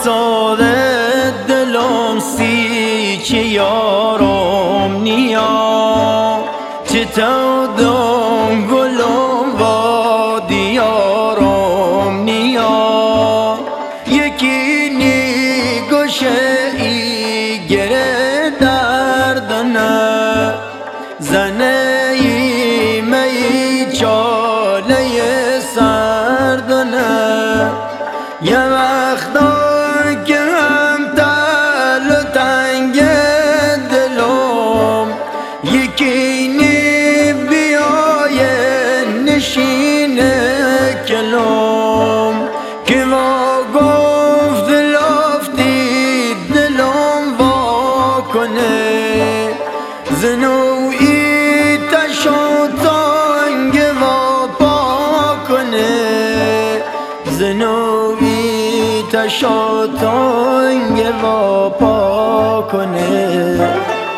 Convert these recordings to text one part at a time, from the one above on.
ساده دلم سی که یارم نیا چه تودم گلم با دیارم نیا یکی نیگوشه ای گره دردنه زنه ای می چاله سردنه یه وقتا که هم تل و تنگ دلم یکی نی بیای نشینه کلم که با گفت لفتی دلم وا کنه زنوی تشو تنگ و پا کنه زنوی تشو تنگ و پا کنه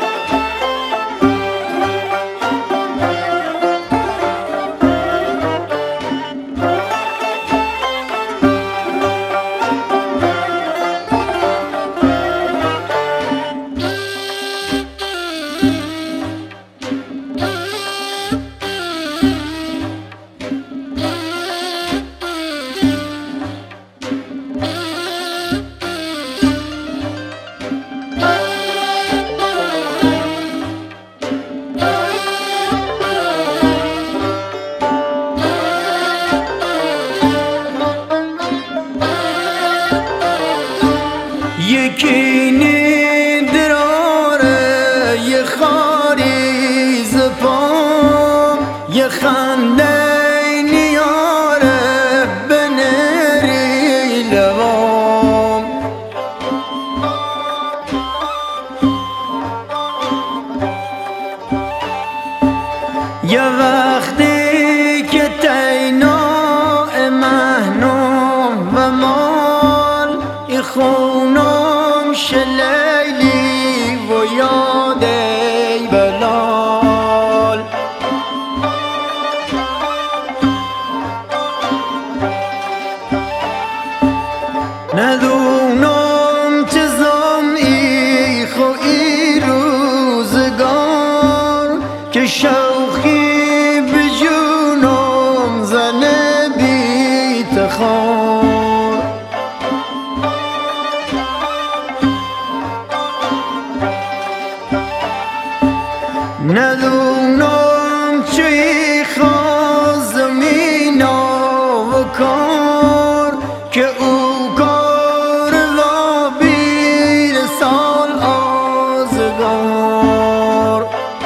یکی نی دراره یه خاری زپام یه خنده نیاره بنری لبام یه وقتی که تینا مهنم و مال ای خونم شلیلی و یاد ای بلال ندونم چه زمئی خوی روزگار که شوخی به جونم زنه بی تخار ندونم چی خواست زمینا و کار که او کار و بیر سال آزگار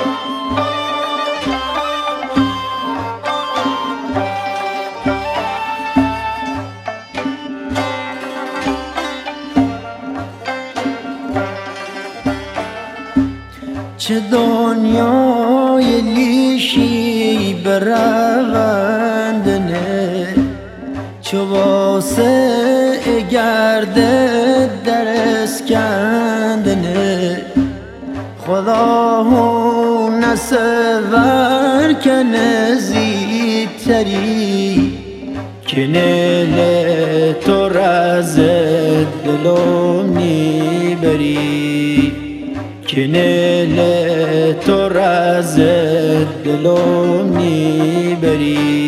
چه دنیای لیشی برندنه چه واسه گرده در اسکندنه خدا هو نسور کنه زیدتری که نیل تو رز دلم نیبری که نیل تو رز دلم نیبری